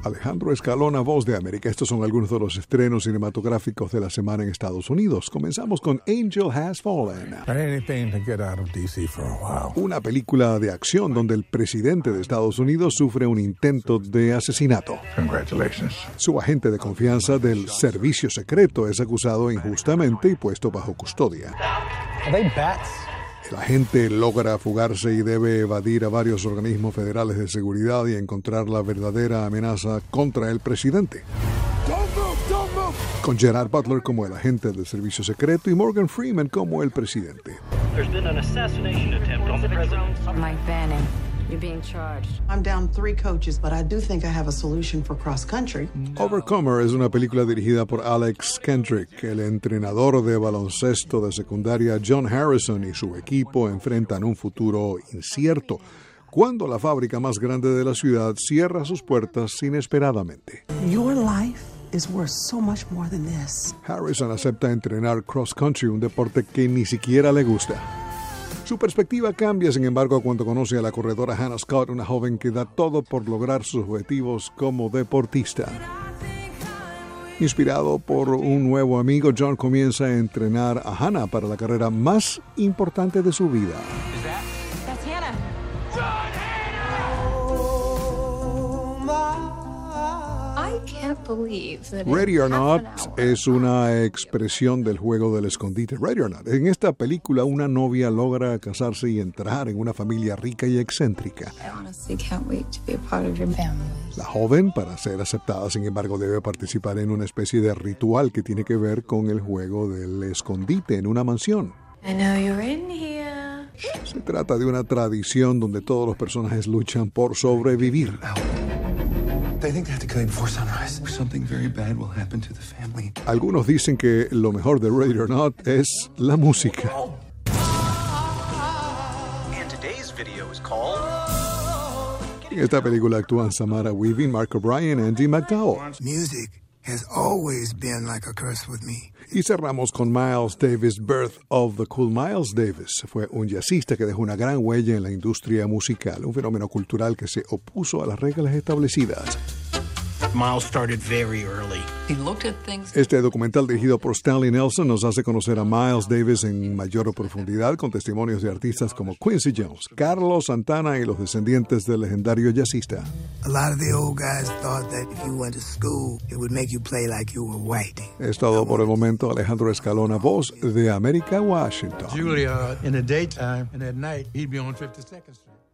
Alejandro Escalona, Voz de América. Estos son algunos de los estrenos cinematográficos de la semana en Estados Unidos. Comenzamos con Angel Has Fallen. Una película de acción donde el presidente de Estados Unidos sufre un intento de asesinato. Su agente de confianza del servicio secreto es acusado injustamente y puesto bajo custodia. El agente logra fugarse y debe evadir a varios organismos federales de seguridad y encontrar la verdadera amenaza contra el presidente. Con Gerard Butler como el agente del servicio secreto y Morgan Freeman como el presidente. Mike Banning, you're being charged. I'm down 3 coaches, but I do think I have a solution for cross country. Overcomer es una película dirigida por Alex Kendrick. El entrenador de baloncesto de secundaria John Harrison y su equipo enfrentan un futuro incierto cuando la fábrica más grande de la ciudad cierra sus puertas inesperadamente. Your life is worth so much more than this. Harrison acepta entrenar cross country, un deporte que ni siquiera le gusta. Su perspectiva cambia, sin embargo, cuando conoce a la corredora Hannah Scott, una joven que da todo por lograr sus objetivos como deportista. Inspirado por un nuevo amigo, John comienza a entrenar a Hannah para la carrera más importante de su vida. That's Hannah. I can't believe that Ready or in half Not an hour. es una expresión del juego del escondite. Ready or Not. En esta película, una novia logra casarse y entrar en una familia rica y excéntrica. I honestly can't wait to be a part of your family. La joven, para ser aceptada, sin embargo, debe participar en una especie de ritual que tiene que ver con el juego del escondite en una mansión. I know you're in here. Se trata de una tradición donde todos los personajes luchan por sobrevivir. They think they have to kill you before sunrise, or something very bad will happen to the family. Algunos dicen que lo mejor de Ready or Not es la música. And today's video is called... En esta película actúan Samara Weaving, Mark O'Brien, Andy McDowell. Music has always been like a curse with me. Y cerramos con Miles Davis, Birth of the Cool. Miles Davis fue un jazzista que dejó una gran huella en la industria musical, un fenómeno cultural que se opuso a las reglas establecidas. Miles started very early. He looked at things. Este documental dirigido por Stanley Nelson nos hace conocer a Miles Davis en mayor profundidad con testimonios de artistas como Quincy Jones, Carlos Santana y los descendientes del legendario jazzista. A lot of the old guys thought that if you went to school, it would make you play like you were white. Es todo por el momento. Alejandro Escalona, Voz de América, Washington. Julia in the daytime, and at night he'd be on 52nd Street.